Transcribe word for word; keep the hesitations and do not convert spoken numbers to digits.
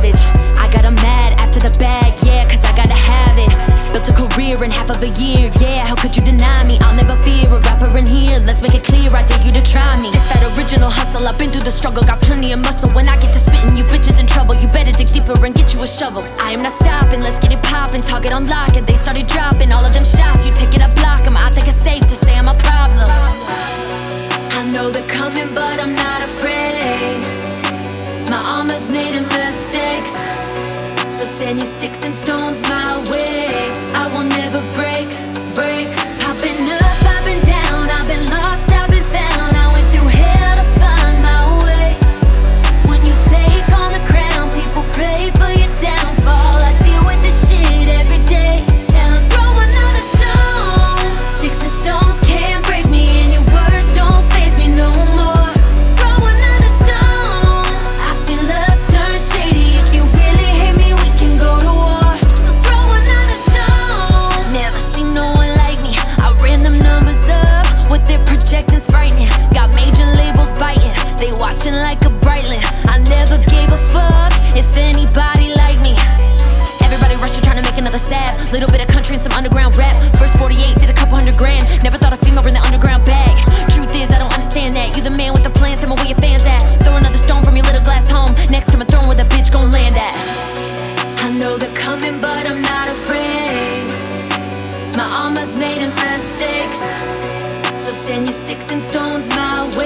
savage. I got 'em mad after the bag, yeah, cause I gotta have it. Built a career in half of a year, yeah, how could you deny me? I'll never fear a rapper in here, let's make it clear, I dare you to try me. It's that original hustle, I've been through the struggle, got plenty of muscle. When I get to spitting, you bitches in trouble, you better dig deeper and get you a shovel. I am not stopping, let's get it poppin', target on lock, and they started dropping all of them shots. You take it, I block 'em, I think it's safe to say I'm a problem. I know they're coming, but I'm not afraid. My armor's made of mistakes, so send your sticks and stones my way. I will never break, break. I've been up, I've been down, I've been lost, I've been found. I went through hell to find my way. When you take on the crown, people pray for your downfall. I deal with this shit every day. Tell 'em throw another stone. Sticks and stones can't break me, and your words don't faze me no more. Throw another stone. I've seen love turn shady. If you really hate me, we can go to war. So throw another stone. Never seen no one like me. I ran them numbers up with their projections frightening. Got major labels biting, they watching like a Brightland. I never gave a fuck if anybody liked me. Everybody rushing trying to make another stab. Little bit of country and some underground rap. Verse forty-eight did a couple hundred grand. Never thought a female in the underground bag. Truth is I don't understand that. You the man with the plan, tell me where your fans at. Throw another stone from your little glass home next to my throne where the bitch gon' land at. I know they're coming, but I'm not afraid. My armor's made of mistakes, so send your sticks and stones my way.